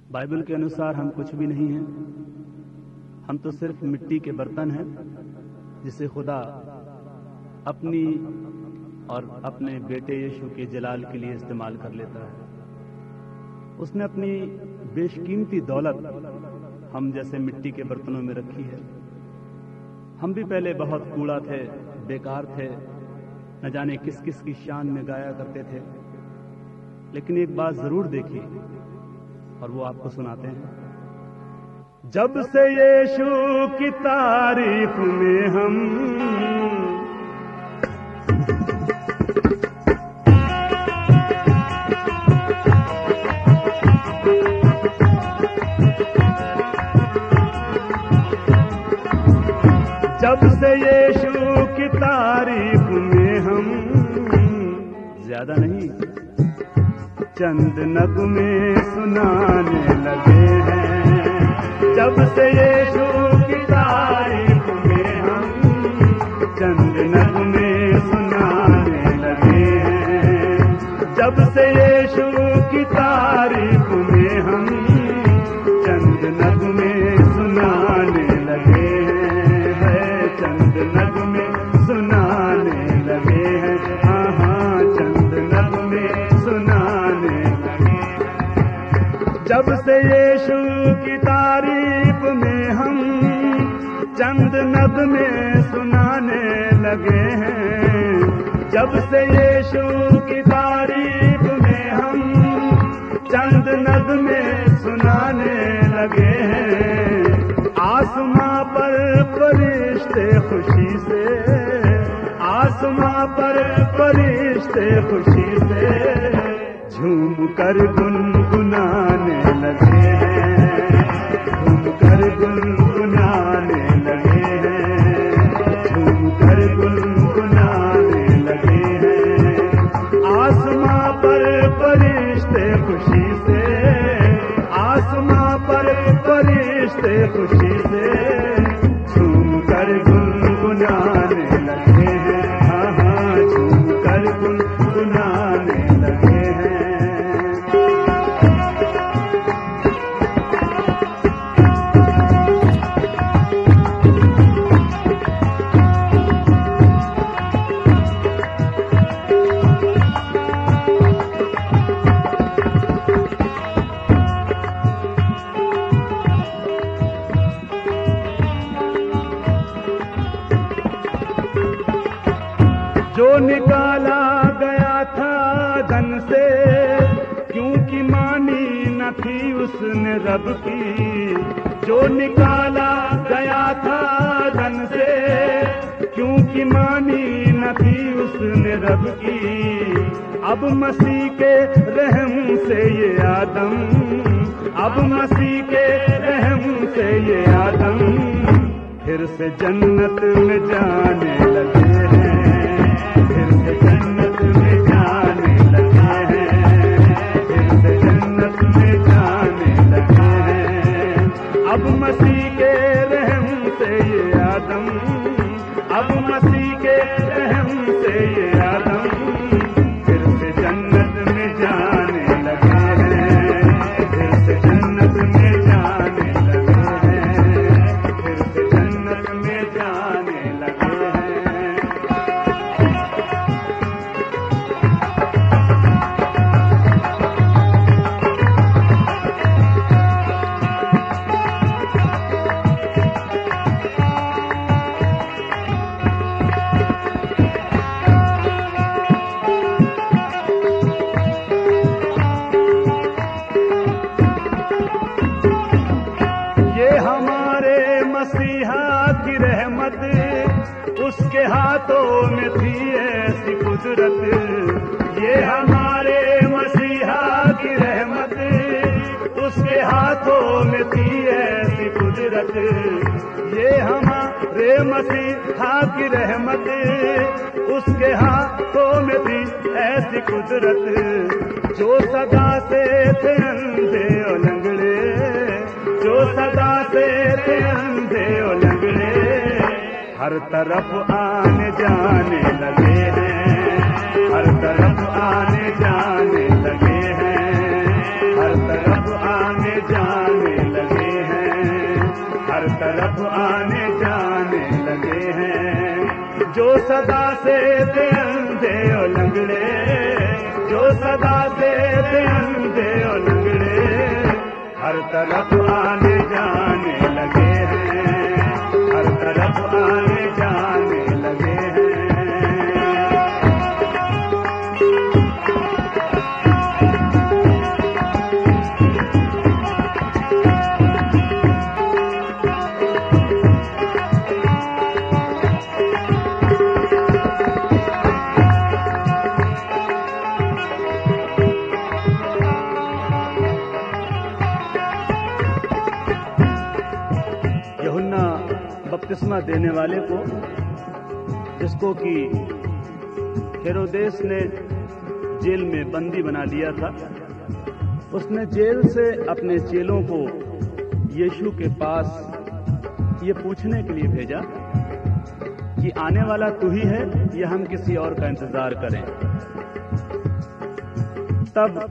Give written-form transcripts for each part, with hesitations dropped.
Bible के अनुसार हम कुछ भी नहीं हैं। हम तो सिर्फ मिट्टी के बर्तन हैं जिसे खुदा अपनी और अपने बेटे यीशु के जलाल के लिए इस्तेमाल कर लेता है। उसने अपनी बेशकीमती दौलत हम जैसे मिट्टी के बर्तनों में रखी है। हम भी पहले बहुत कूड़ा थे, बेकार थे, न जाने किस किस की शान में गाया करते थे। लेकिन एक बात जरूर देखी और वो आपको सुनाते हैं। जब से यीशु की तारीफ में हम जब से यीशु की तारीफ में हम ज्यादा नहीं चंद नगमे सुनाने लगे हैं। जब से यीशु की तारीफ में हम चंद नगमे सुनाने लगे हैं। जब से यीशु की तारीफ में हम चंद नगमे सुनाने लगे हैं। चंद नगमे सुनाने लगे हैं। हाँ, चंद नगमे सुनाने लगे। जब से यीशु की तारीफ में हम चंद नगमे सुनाने लगे हैं। जब से यीशु की तारीफ में हम चंद नगमे सुनाने लगे हैं। आसमां पर फरिश्ते खुशी से, आसमां पर फरिश्ते खुशी से झूम कर गुनगुनाने लगे हैं। झूम कर गुनगुनाने लगे हैं। झूम कर गुनगुनाने लगे हैं। आसमां पर फरिश्ते खुशी से, आसमां पर फरिश्ते खुशी से झूम कर गुनगुनाने लगे हैं। हाँ, झूम कर गुनगुनाने लगे हैं। जो निकाला गया था धन से, क्योंकि मानी न थी उसने रब की। जो निकाला गया था धन से, क्योंकि मानी न थी उसने रब की। अब मसीह के रहम से ये आदम, अब मसीह के रहम से ये आदम फिर से जन्नत में जाने लगे हैं। फिर से जन्नत में जाने लगे हैं। फिर से जन्नत में जाने लगे हैं। अब मसीह के रहम से ये आदम, अब मसीह के रहम से ये आदम फिर से जन्नत में जाने लगे हैं। फिर से जन्नत में जाने लगे हैं। फिर से जन्नत में जाने लगे हैं। उसके हाथों में थी ऐसी कुदरत। ये हमारे मसीहा की रहमत, उसके हाथों में थी ऐसी कुदरत। ये हमारे मसीहा की रहमत, उसके हाथों में थी ऐसी कुदरत। जो सदा से थे अंधे और लंगड़े, जो सदा से थे अंधे और लंगड़े हर तरफ आने जाने लगे हैं। हर तरफ आने जाने लगे हैं। हर तरफ आने जाने सदा से थे अंधे और लंगड़े, जो सदा से थे अंधे और लंगड़े, हर तरफ आने जाने लगे हैं, हर तरफ आने जाने लगे हैं। यूहन्ना बपतिस्मा देने वाले को, जिसको कि हेरोदेस ने जेल में बंदी बना दिया था, उसने जेल से अपने चेलों को यीशु के पास ये पूछने के लिए भेजा कि आने वाला तू ही है या हम किसी और का इंतजार करें। तब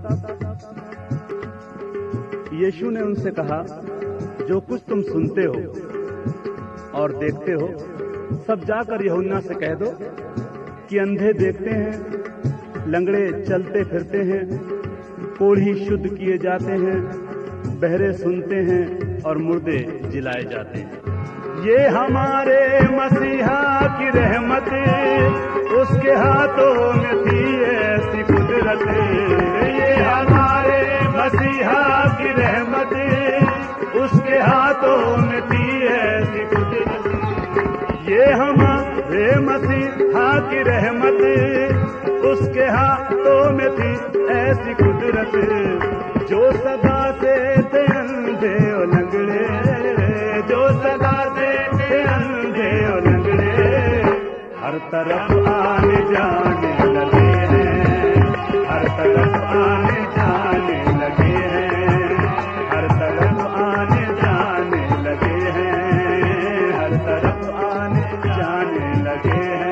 यीशु ने उनसे कहा, जो कुछ तुम सुनते हो और देखते हो सब जाकर यूहन्ना से कह दो कि अंधे देखते हैं, लंगड़े चलते फिरते हैं, कोढ़ी शुद्ध किए जाते हैं, बहरे सुनते हैं और मुर्दे जिलाए जाते हैं। ये हमारे मसीहा की रहमत, उसके हाथों में थी ऐसी कुदरत। ये हमारे मसीहा की रहमत, उसके हाथों में थी ऐसी कुदरत। ये हमारे मसीहा की रहमत, उसके हाथों में थी ऐसी कुदरत। जो सदा से थे अंधे और लंगड़े, जो सदा से थे अंधे और लंगड़े, हर तरफ आने जाने लगे हैं, हर तरफ आने जाने लगे हैं, हर तरफ आने जाने लगे हैं, हर तरफ आने जाने लगे हैं।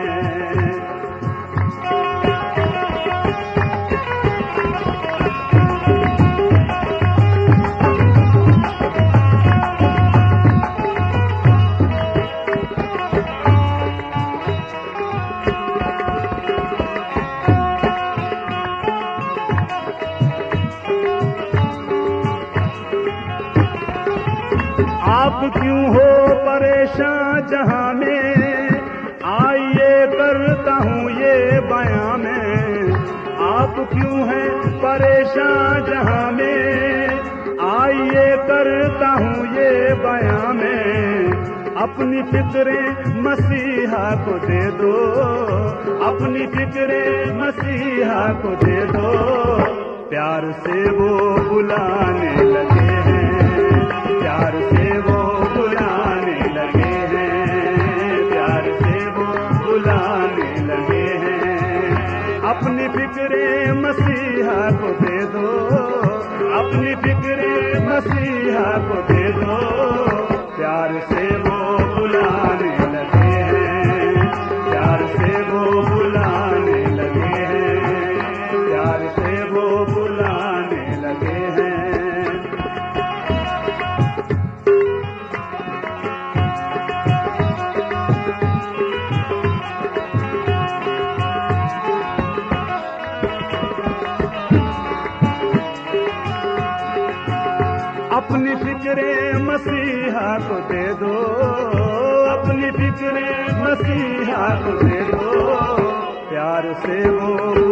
आप क्यों हो परेशान जहां में, आइए करता हूँ ये बयां में। आप क्यों हैं परेशान जहां में, आइए करता हूँ ये बयां में। अपनी फिक्रें मसीहा को दे दो, अपनी फिक्रें मसीहा को दे दो। प्यार से वो बुलाने लगे हैं, प्यार से वो बुलाने लगे हैं, प्यार से वो बुलाने लगे हैं। अपनी फिक्रें मसीहा को दे दो, अपनी फिक्रें मसीहा को दे दो। प्यार से वो बुलाने लगे हैं, प्यार से वो बुलाने लगे हैं, प्यार से वो बुलाने लगे हैं। अपनी फिक्रें मसीहा को दे दो, अपनी फिक्रें मसीहा को दे दो। प्यार से वो